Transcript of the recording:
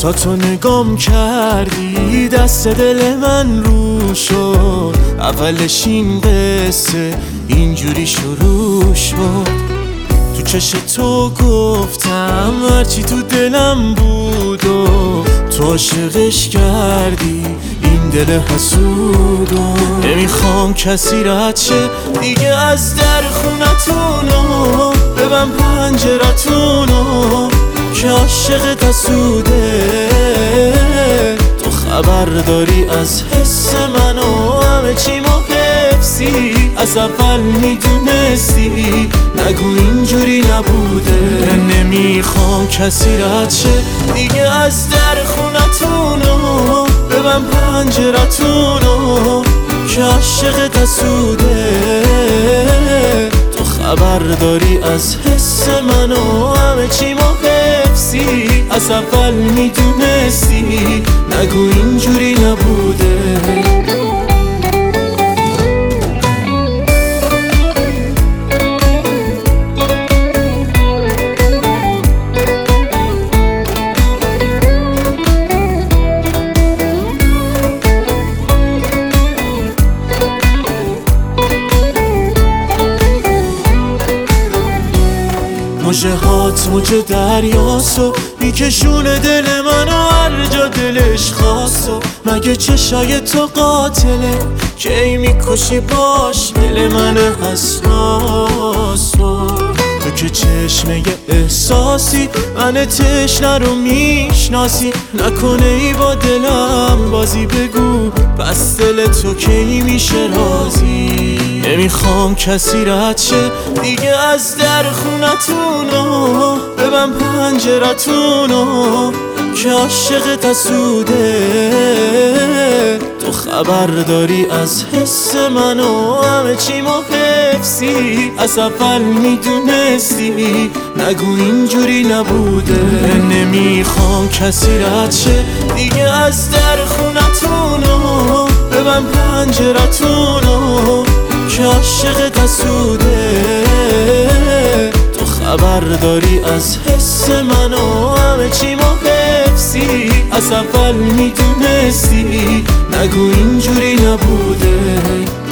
تا تو نگام کردی دست دل من رو شد. اولش این قصه اینجوری شروع شد. تو چش تو گفتم هرچی تو دلم بود و تو عاشقش کردی این دل حسودو. نمیخوام کسی رد شه دیگه از در خونتونو، ببن پنجرتونو که عاشقت حسوده. تو خبر داری از حس منو، همه چی ما حفظی از اول میدونستی، نگو اینجوری نبوده. نمیخوام کسی رد شه دیگه از در خونتونو، ببن پنجرتونو که عاشقت حسوده. تو خبر داری از حس منو، همه چی ما حفظی از اول میدونستی، نگو اینجوری نبوده. موجه هات موجه دریاسو میکشونه دل منو هر جا دلش خواستو. مگه چشای تو قاتله که ای میکشی باش دل من حساسو. تو که چشمه احساسی من تشنه رو میشناسی، نکنه ای با دلم بازی، بگو پس دل تو کی میشه راضی. نمیخوام کسی رد شه دیگه از در خونتونو، ببن پنجرتونو که عاشقت حسوده. تو خبر داری از حس منو، همه چی ما حفظی از اول میدونستی، نگو اینجوری نبوده. نمیخوام کسی رد شه دیگه از در خونتونو، ببن پنجرتونو که عاشقت حسوده. تو خبر داری از حس منو، همه چی ما حفظی از اول میدونستی، نگو اینجوری نبوده.